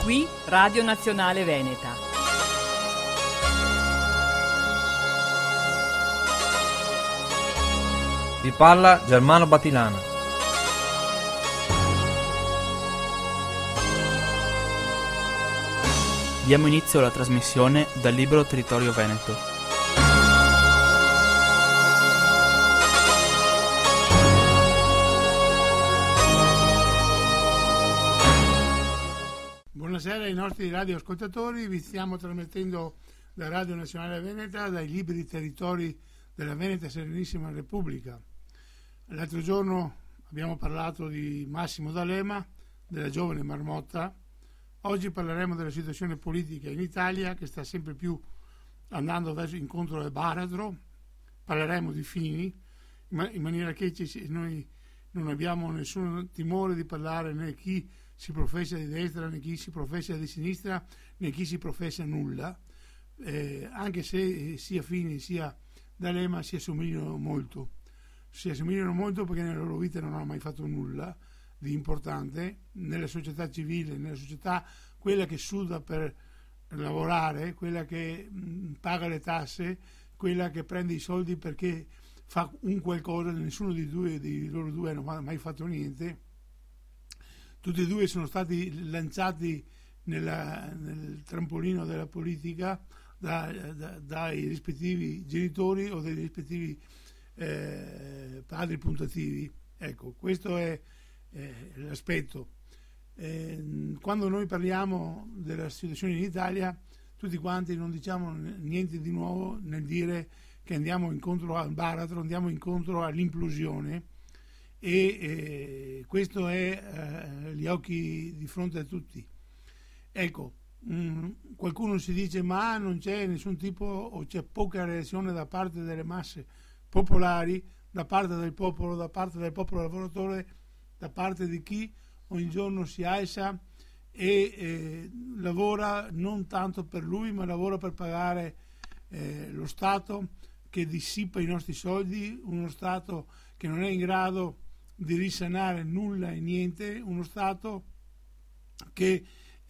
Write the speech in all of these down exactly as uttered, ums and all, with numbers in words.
Qui Radio Nazionale Veneta. Vi parla Germano Batilana. Diamo inizio alla trasmissione dal libro Territorio Veneto. Buonasera ai nostri radioascoltatori, vi stiamo trasmettendo da Radio Nazionale Veneta, dai libri territori della Veneta Serenissima Repubblica. L'altro giorno abbiamo parlato di Massimo D'Alema, della giovane Marmotta. Oggi parleremo della situazione politica in Italia, che sta sempre più andando verso incontro al baratro. Parleremo di Fini, in maniera che noi non abbiamo nessun timore di parlare né chi si professa di destra, né chi si professa di sinistra, né chi si professa nulla, eh, anche se sia Fini sia D'Alema si assomigliano molto. Si assomigliano molto perché nella loro vita non hanno mai fatto nulla di importante, nella società civile, nella società quella che suda per lavorare, quella che mh, paga le tasse, quella che prende i soldi perché fa un qualcosa. Nessuno di, due, di loro due non ha mai fatto niente. Tutti e due sono stati lanciati nella, nel trampolino della politica da, da, dai rispettivi genitori o dai rispettivi eh, padri puntativi. Ecco, questo è eh, l'aspetto. Eh, quando noi parliamo della situazione in Italia, tutti quanti non diciamo niente di nuovo nel dire che andiamo incontro al baratro, andiamo incontro all'implosione. E eh, questo è eh, agli occhi di fronte a tutti. Ecco, mh, qualcuno si dice ma non c'è nessun tipo o c'è poca reazione da parte delle masse popolari, da parte del popolo, da parte del popolo lavoratore, da parte di chi ogni giorno si alza e eh, lavora non tanto per lui ma lavora per pagare eh, lo Stato che dissipa i nostri soldi, uno Stato che non è in grado di risanare nulla e niente, uno Stato che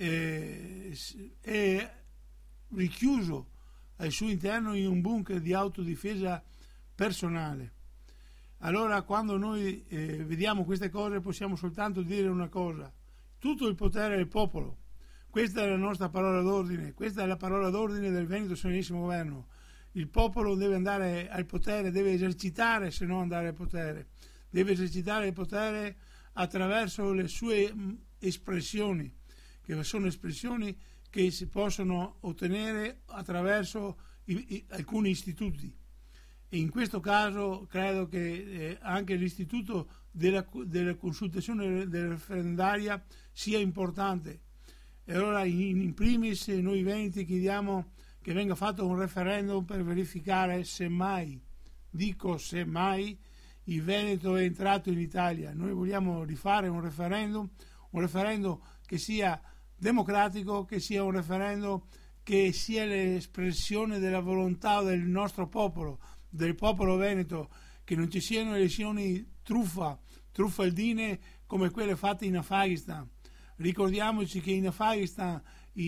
eh, è richiuso al suo interno in un bunker di autodifesa personale. Allora, quando noi eh, vediamo queste cose possiamo soltanto dire una cosa: tutto il potere del popolo. Questa è la nostra parola d'ordine, questa è la parola d'ordine del Veneto Serenissimo Governo. Il popolo deve andare al potere, deve esercitare, se non andare al potere. Deve esercitare il potere attraverso le sue espressioni, che sono espressioni che si possono ottenere attraverso i, i, alcuni istituti. E in questo caso credo che eh, anche l'istituto della, della consultazione della referendaria sia importante. E allora in, in primis noi veneti chiediamo che venga fatto un referendum per verificare se mai, dico se mai, il Veneto è entrato in Italia. Noi vogliamo rifare un referendum, un referendum che sia democratico, che sia un referendum che sia l'espressione della volontà del nostro popolo, del popolo veneto, che non ci siano elezioni truffa, truffaldine come quelle fatte in Afghanistan. Ricordiamoci che in Afghanistan i,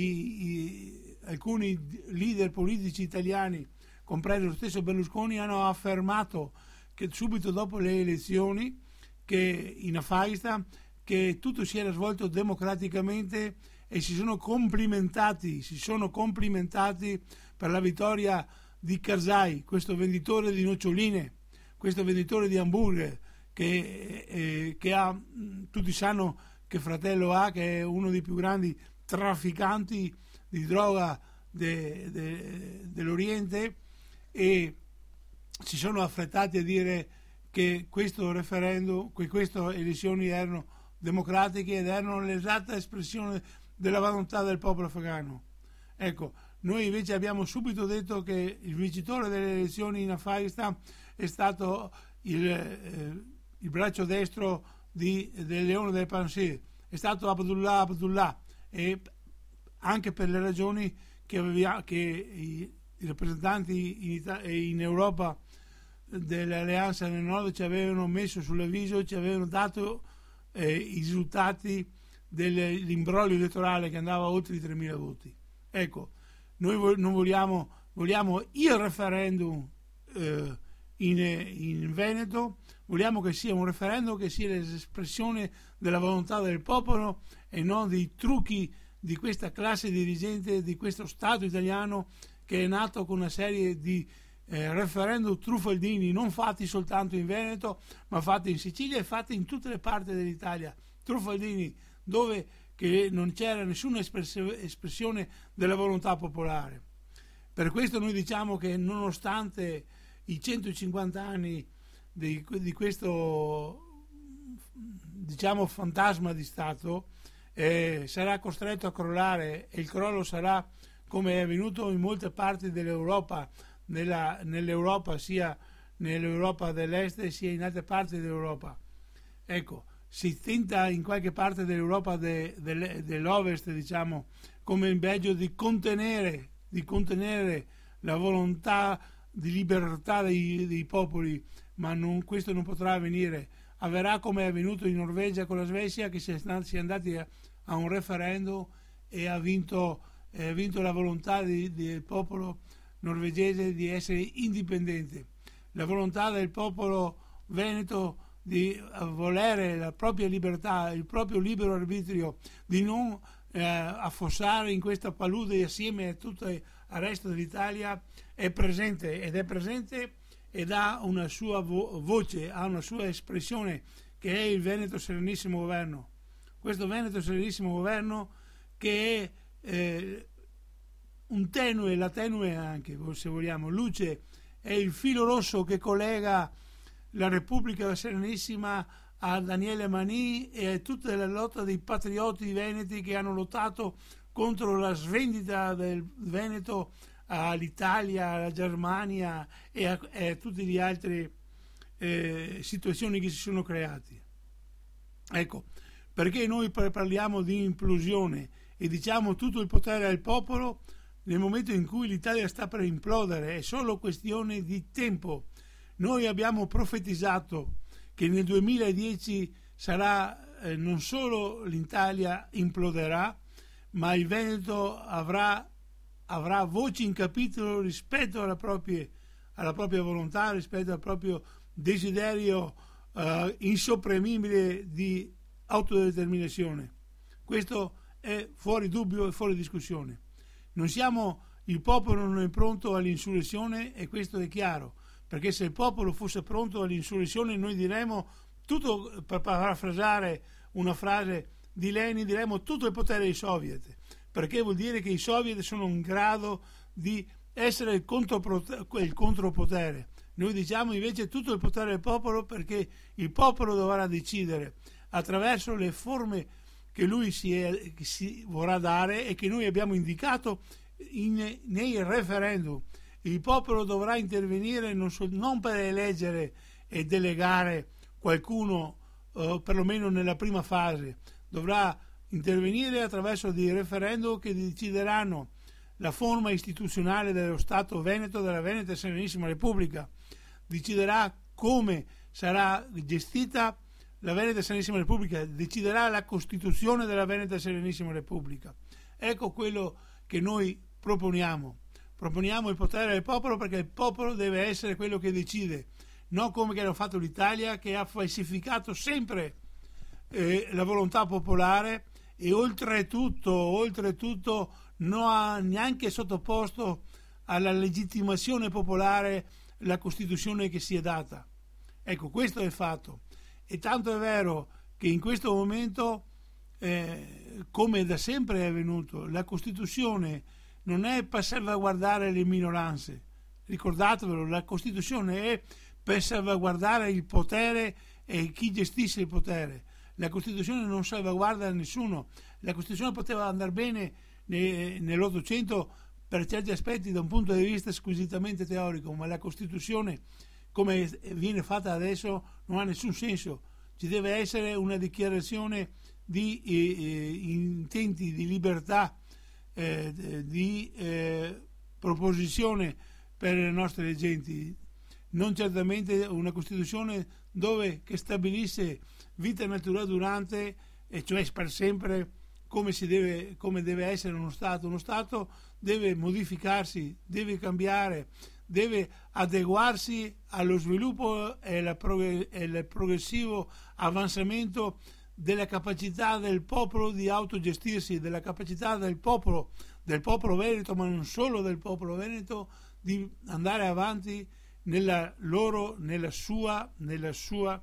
i, alcuni leader politici italiani, compreso lo stesso Berlusconi, hanno affermato che subito dopo le elezioni che in Afghanistan che tutto si era svolto democraticamente e si sono complimentati, si sono complimentati per la vittoria di Karzai, questo venditore di noccioline, questo venditore di hamburger che, eh, che ha, tutti sanno che fratello ha, che è uno dei più grandi trafficanti di droga de, de, dell'Oriente, e si sono affrettati a dire che questo referendum, che queste elezioni erano democratiche ed erano l'esatta espressione della volontà del popolo afghano. Ecco, noi invece abbiamo subito detto che il vincitore delle elezioni in Afghanistan è stato il, eh, il braccio destro di, del leone del Panjshir, è stato Abdullah Abdullah, e anche per le ragioni che, aveva, che i, i rappresentanti in, Italia, in Europa dell'Alleanza del Nord ci avevano messo sull'avviso, ci avevano dato eh, i risultati dell'imbroglio elettorale che andava oltre i tremila voti. Ecco, noi vo- non vogliamo, vogliamo il referendum eh, in, in Veneto, vogliamo che sia un referendum che sia l'espressione della volontà del popolo e non dei trucchi di questa classe dirigente, di questo Stato italiano che è nato con una serie di eh, referendum truffaldini, non fatti soltanto in Veneto, ma fatti in Sicilia e fatti in tutte le parti dell'Italia. Truffaldini dove che non c'era nessuna espressione della volontà popolare. Per questo noi diciamo che nonostante i centocinquanta anni di, di questo diciamo fantasma di Stato, eh, sarà costretto a crollare, e il crollo sarà come è avvenuto in molte parti dell'Europa, nella, nell'Europa sia nell'Europa dell'Est sia in altre parti dell'Europa. Ecco, si tenta in qualche parte dell'Europa de, de, dell'Ovest, diciamo, come in Belgio, di contenere, di contenere la volontà di libertà dei, dei popoli, ma non, questo non potrà avvenire. Avverrà come è avvenuto in Norvegia con la Svezia, che si è, si è andati a, a un referendum e ha vinto, eh, ha vinto la volontà di, del popolo norvegese di essere indipendente, la volontà del popolo veneto di volere la propria libertà, il proprio libero arbitrio, di non eh, affossare in questa palude assieme a tutto il resto dell'Italia, è presente ed è presente ed ha una sua vo- voce, ha una sua espressione, che è il Veneto Serenissimo Governo. Questo Veneto Serenissimo Governo che è eh, un tenue, la tenue anche, se vogliamo, luce, è il filo rosso che collega la Repubblica Serenissima a Daniele Manin e a tutta la lotta dei patrioti veneti che hanno lottato contro la svendita del Veneto all'Italia, alla Germania e a, e a tutte le altre eh, situazioni che si sono create. Ecco, perché noi parliamo di implosione e diciamo tutto il potere al popolo nel momento in cui l'Italia sta per implodere, è solo questione di tempo. Noi abbiamo profetizzato che nel duemiladieci sarà eh, non solo l'Italia imploderà, ma il Veneto avrà, avrà voci in capitolo rispetto alla propria, alla propria volontà, rispetto al proprio desiderio eh, insopprimibile di autodeterminazione. Questo è fuori dubbio e fuori discussione. Non siamo, il popolo non è pronto all'insurrezione e questo è chiaro, perché se il popolo fosse pronto all'insurrezione noi diremmo tutto, per parafrasare una frase di Lenin, diremmo tutto il potere dei soviet, perché vuol dire che i soviet sono in grado di essere il, il contropotere. Noi diciamo invece tutto il potere del popolo, perché il popolo dovrà decidere attraverso le forme che lui si, è, che si vorrà dare e che noi abbiamo indicato in, nei referendum. Il popolo dovrà intervenire non, so, non per eleggere e delegare qualcuno, eh, perlomeno nella prima fase, dovrà intervenire attraverso dei referendum che decideranno la forma istituzionale dello Stato Veneto, della Veneta Serenissima Repubblica, deciderà come sarà gestita la Veneta Serenissima Repubblica, deciderà la Costituzione della Veneta Serenissima Repubblica. Ecco quello che noi proponiamo. Proponiamo il potere del popolo, perché il popolo deve essere quello che decide, non come che ha fatto l'Italia, che ha falsificato sempre eh, la volontà popolare e oltretutto, oltretutto non ha neanche sottoposto alla legittimazione popolare la Costituzione che si è data. Ecco, questo è il fatto. E tanto è vero che in questo momento, eh, come da sempre è avvenuto, la Costituzione non è per salvaguardare le minoranze, ricordatevelo, la Costituzione è per salvaguardare il potere e chi gestisce il potere. La Costituzione non salvaguarda nessuno. La Costituzione poteva andare bene nell'Ottocento per certi aspetti da un punto di vista squisitamente teorico, ma la Costituzione come viene fatta adesso non ha nessun senso. Ci deve essere una dichiarazione di eh, intenti di libertà, eh, di eh, proposizione per le nostre genti, non certamente una Costituzione dove che stabilisse vita natura durante e cioè per sempre, come, si deve, come deve essere uno Stato. Uno Stato deve modificarsi, deve cambiare, deve adeguarsi allo sviluppo e al progressivo avanzamento della capacità del popolo di autogestirsi, della capacità del popolo, del popolo veneto, ma non solo del popolo veneto, di andare avanti nella loro, nella sua, nella sua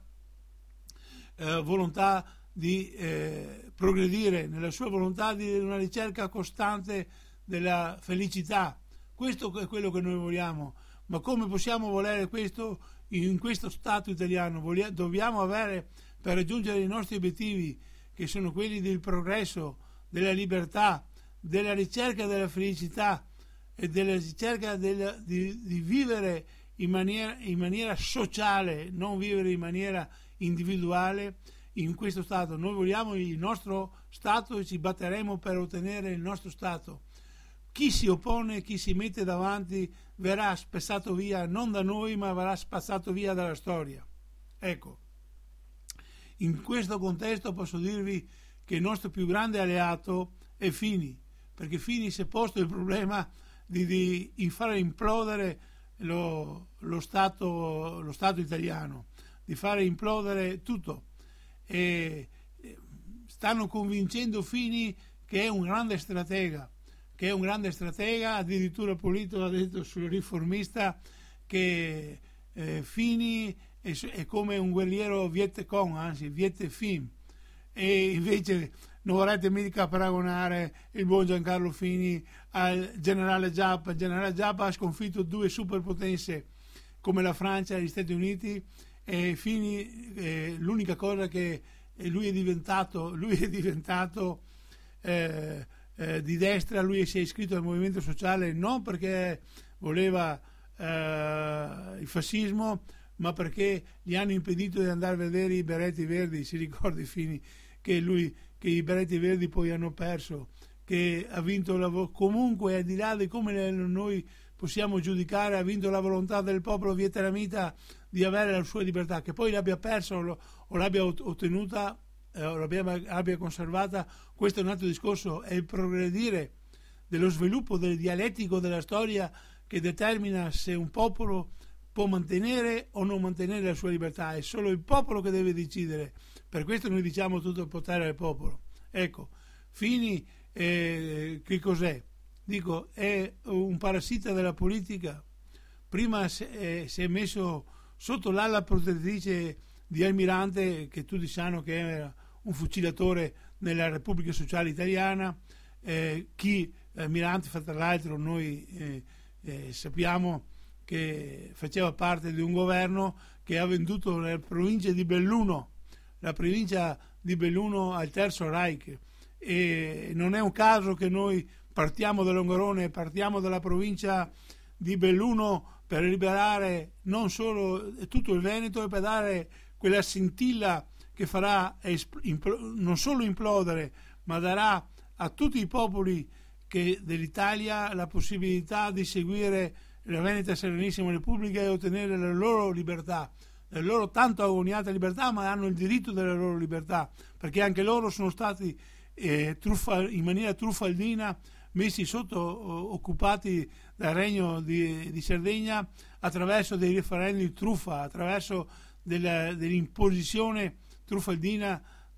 eh, volontà di eh, progredire, nella sua volontà di una ricerca costante della felicità. Questo è quello che noi vogliamo. Ma come possiamo volere questo in questo Stato italiano? Vogliamo, dobbiamo avere, per raggiungere i nostri obiettivi, che sono quelli del progresso, della libertà, della ricerca della felicità e della ricerca della, di, di vivere in maniera, in maniera sociale, non vivere in maniera individuale in questo Stato. Noi vogliamo il nostro Stato e ci batteremo per ottenere il nostro Stato. Chi si oppone, chi si mette davanti verrà spazzato via, non da noi, ma verrà spazzato via dalla storia. Ecco, in questo contesto posso dirvi che il nostro più grande alleato è Fini, perché Fini si è posto il problema di, di, di fare implodere lo, lo, stato, lo Stato italiano, di fare implodere tutto. E stanno convincendo Fini che è un grande stratega, che è un grande stratega, addirittura Polito ha detto sul Riformista che eh, Fini è, è come un guerriero Viet Cong, anzi Viet Fim, e invece non vorrete mica paragonare il buon Giancarlo Fini al generale Giappa. Il generale Giappa ha sconfitto due superpotenze come la Francia e gli Stati Uniti, e Fini eh, l'unica cosa che lui è diventato, lui è diventato eh, eh, di destra. Lui si è iscritto al movimento sociale non perché voleva eh, il fascismo, ma perché gli hanno impedito di andare a vedere i beretti verdi. Si ricordi Fini che lui che i beretti verdi poi hanno perso, che ha vinto la, comunque al di là di come noi possiamo giudicare, ha vinto la volontà del popolo vietnamita di avere la sua libertà. Che poi l'abbia persa o, o l'abbia ottenuta eh, o l'abbia, l'abbia conservata, questo è un altro discorso. È il progredire dello sviluppo del dialettico della storia che determina se un popolo può mantenere o non mantenere la sua libertà. È solo il popolo che deve decidere. Per questo noi diciamo tutto il potere al popolo. Ecco, Fini eh, che cos'è? Dico, è un parassita della politica. Prima si è, si è messo sotto l'ala protettrice di Almirante, che tutti sanno che era un fucilatore nella Repubblica Sociale Italiana. Eh, chi Almirante, tra l'altro, noi eh, eh, sappiamo che faceva parte di un governo che ha venduto la provincia di Belluno, la provincia di Belluno al Terzo Reich, e non è un caso che noi partiamo da Longarone, partiamo dalla provincia di Belluno per liberare non solo tutto il Veneto e per dare quella scintilla che farà non solo implodere, ma darà a tutti i popoli che dell'Italia la possibilità di seguire la Veneta Serenissima Repubblica e ottenere la loro libertà, la loro tanto agoniata libertà, ma hanno il diritto della loro libertà, perché anche loro sono stati eh, truffa, in maniera truffaldina messi sotto, occupati dal regno di, di Sardegna attraverso dei referendum di truffa, attraverso della, dell'imposizione truffaldina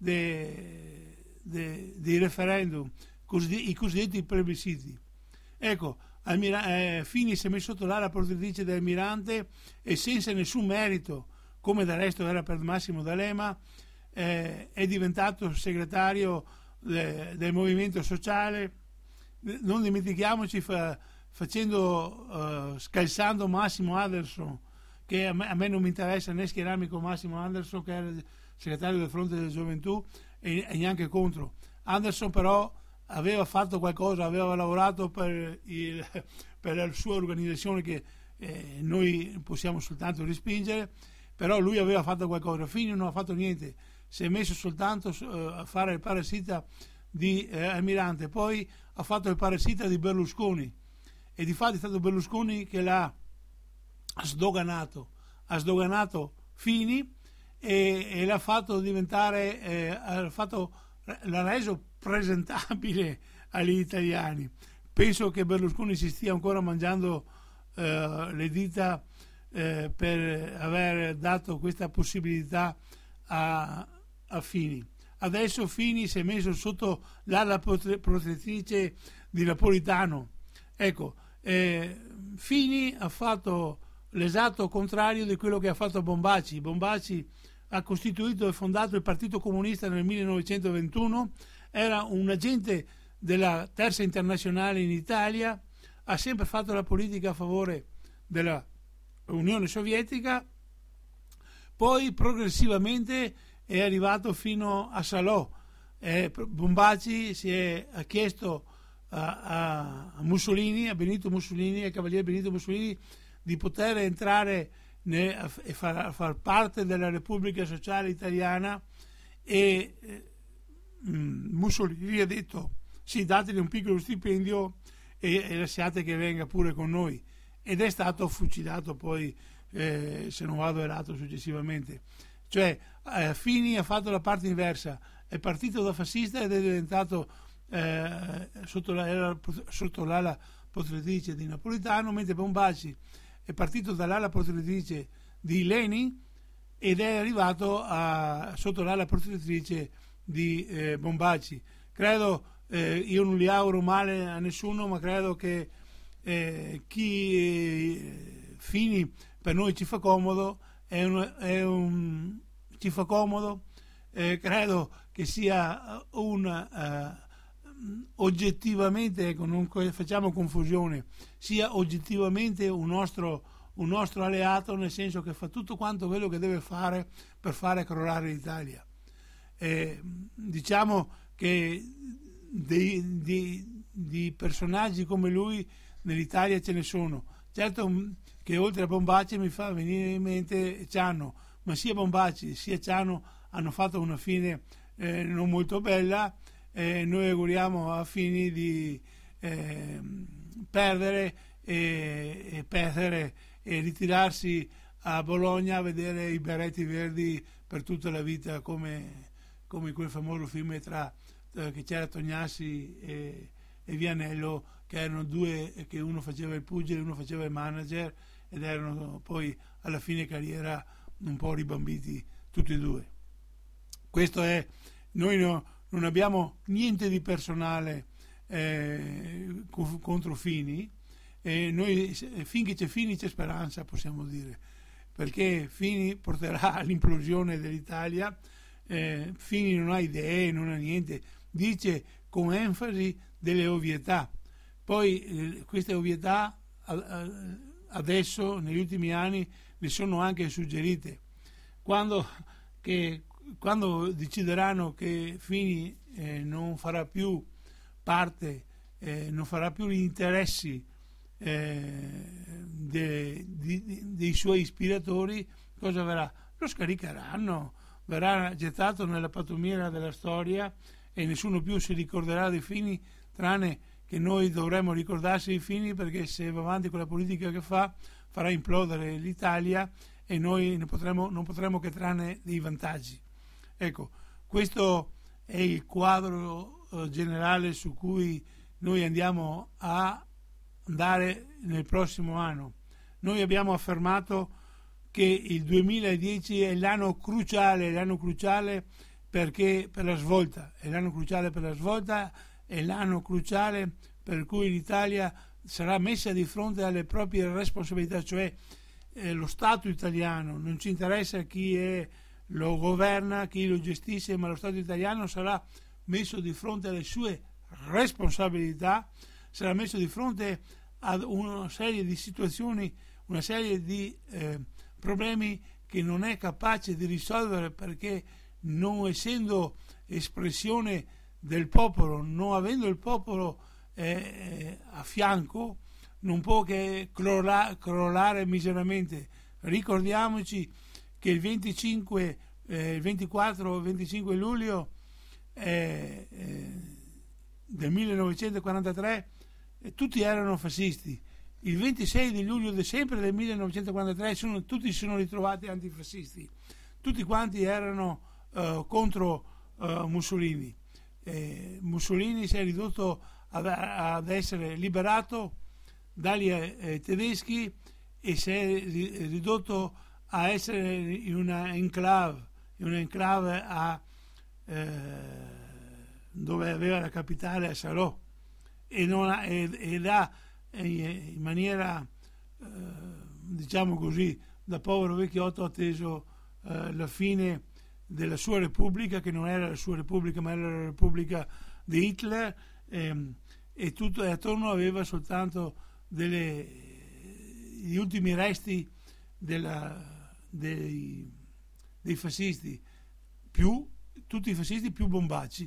de, de, dei referendum, così, i cosiddetti plebisciti. Ecco, Almira, eh, Fini si è messo sotto l'ala protettrice dell'Almirante e senza nessun merito, come del resto era per Massimo D'Alema, eh, è diventato segretario de, del movimento sociale. Non dimentichiamoci, fa, facendo uh, scalzando Massimo Anderson, che a me, a me non mi interessa né schierarmi con Massimo Anderson, che era il segretario del Fronte della Gioventù, e, e neanche contro. Anderson però aveva fatto qualcosa, aveva lavorato per, il, per la sua organizzazione che eh, noi possiamo soltanto respingere, però lui aveva fatto qualcosa. Fini non ha fatto niente, si è messo soltanto uh, a fare il parassita di eh, Almirante, poi ha fatto il parassita di Berlusconi, e di fatto è stato Berlusconi che l'ha sdoganato, ha sdoganato Fini e, e l'ha fatto diventare, eh, ha fatto l'ha reso presentabile agli italiani. Penso che Berlusconi si stia ancora mangiando eh, le dita eh, per aver dato questa possibilità a, a Fini. Adesso Fini si è messo sotto l'ala protettrice di Napolitano. Ecco, eh, Fini ha fatto l'esatto contrario di quello che ha fatto Bombaci. Bombaci ha costituito e fondato il Partito Comunista nel millenovecentoventuno, era un agente della Terza Internazionale in Italia, ha sempre fatto la politica a favore della Unione Sovietica, poi progressivamente è arrivato fino a Salò. Eh, Bombaci si è ha chiesto a, a, a Mussolini, a Benito Mussolini, al cavaliere Benito Mussolini, di poter entrare ne, a, e far, a far parte della Repubblica Sociale Italiana, e eh, Mussolini ha detto sì, dategli un piccolo stipendio e, e lasciate che venga pure con noi, ed è stato fucilato poi, eh, se non vado errato, successivamente. Cioè eh, Fini ha fatto la parte inversa, è partito da fascista ed è diventato eh, sotto, la, sotto l'ala protettrice di Napolitano, mentre Bombaci è partito dall'ala protettrice di Lenin ed è arrivato a, sotto l'ala protettrice di eh, Bombaci. Credo, eh, io non li auguro male a nessuno, ma credo che eh, chi eh, Fini per noi ci fa comodo, è un, è un ci fa comodo, eh, credo che sia un uh, oggettivamente, ecco, non facciamo confusione, sia oggettivamente un nostro, un nostro alleato, nel senso che fa tutto quanto quello che deve fare per fare crollare l'Italia. Eh, diciamo che di, di, di personaggi come lui nell'Italia ce ne sono. Certo che oltre a Bombaci mi fa venire in mente Ciano, ma sia Bombaci sia Ciano hanno fatto una fine eh, non molto bella. Eh, noi auguriamo a Fini di eh, perdere e, e perdere e ritirarsi a Bologna a vedere i berretti verdi per tutta la vita, come, come in quel famoso film tra, eh, che c'era Tognassi e, e Vianello, che erano due, che uno faceva il pugile e uno faceva il manager, ed erano poi alla fine carriera un po' ribambiti tutti e due. Questo è, noi no, non abbiamo niente di personale eh, contro Fini, e noi finché c'è Fini c'è speranza, possiamo dire, perché Fini porterà all'implosione dell'Italia. eh, Fini non ha idee, non ha niente, dice con enfasi delle ovvietà, poi eh, queste ovvietà a, a, adesso negli ultimi anni le sono anche suggerite. Quando, che, quando decideranno che Fini eh, non farà più parte, eh, non farà più gli interessi eh, de, di, dei suoi ispiratori, cosa verrà? Lo scaricheranno, verrà gettato nella pattumiera della storia e nessuno più si ricorderà di Fini, tranne che noi dovremmo ricordarsi di Fini, perché se va avanti con la politica che fa farà implodere l'Italia e noi ne potremo, non potremo che trarne dei vantaggi. Ecco, questo è il quadro eh, generale su cui noi andiamo a andare nel prossimo anno. Noi abbiamo affermato che il duemiladieci è l'anno cruciale, l'anno cruciale perché per la svolta, è l'anno cruciale per la svolta, è l'anno cruciale per cui l'Italia sarà messa di fronte alle proprie responsabilità, cioè eh, lo Stato italiano, non ci interessa chi è, lo governa, chi lo gestisce, ma lo Stato italiano sarà messo di fronte alle sue responsabilità, sarà messo di fronte ad una serie di situazioni, una serie di eh, problemi che non è capace di risolvere, perché non essendo espressione del popolo, non avendo il popolo eh, a fianco, non può che crolla, crollare miseramente. Ricordiamoci che il venticinque, eh, il ventiquattro venticinque luglio eh, eh, del millenovecentoquarantatré eh, tutti erano fascisti. Il ventisei di luglio di sempre del millenovecentoquarantatré sono, tutti si sono ritrovati antifascisti, tutti quanti erano eh, contro eh, Mussolini. eh, Mussolini si è ridotto ad, ad essere liberato dagli eh, tedeschi e si è ridotto a essere in una enclave, in una enclave a, eh, dove aveva la capitale a Salò, e, non ha, ed, ed ha in maniera eh, diciamo così, da povero vecchiotto atteso eh, la fine della sua repubblica, che non era la sua repubblica ma era la repubblica di Hitler, ehm, e tutto, e attorno aveva soltanto delle, gli ultimi resti della, dei, dei fascisti, più tutti i fascisti più bombacci.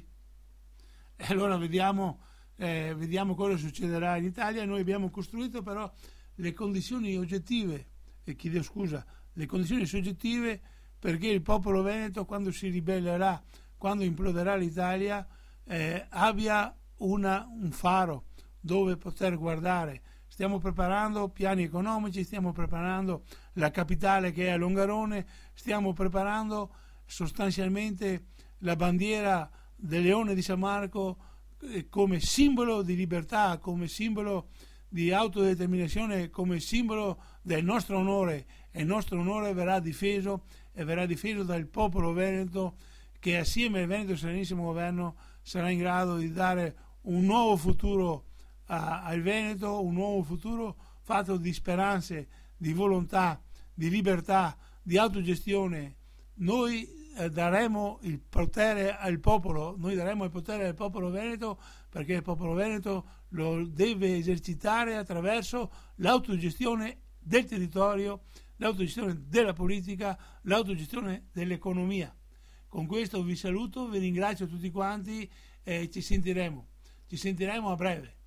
E allora vediamo, eh, vediamo cosa succederà in Italia. Noi abbiamo costruito però le condizioni oggettive, e chiedo scusa, le condizioni soggettive perché il popolo veneto, quando si ribellerà, quando imploderà l'Italia, eh, abbia una, un faro dove poter guardare. Stiamo preparando piani economici, stiamo preparando la capitale che è a Longarone, stiamo preparando sostanzialmente la bandiera del Leone di San Marco eh, come simbolo di libertà, come simbolo di autodeterminazione, come simbolo del nostro onore, e il nostro onore verrà difeso e verrà difeso dal popolo veneto, che assieme al Veneto Serenissimo Governo sarà in grado di dare un nuovo futuro a, al Veneto, un nuovo futuro fatto di speranze, di volontà, di libertà, di autogestione. Noi eh, daremo il potere al popolo, noi daremo il potere al popolo veneto, perché il popolo veneto lo deve esercitare attraverso l'autogestione del territorio, l'autogestione della politica, l'autogestione dell'economia. Con questo vi saluto, vi ringrazio tutti quanti e ci sentiremo, ci sentiremo a breve.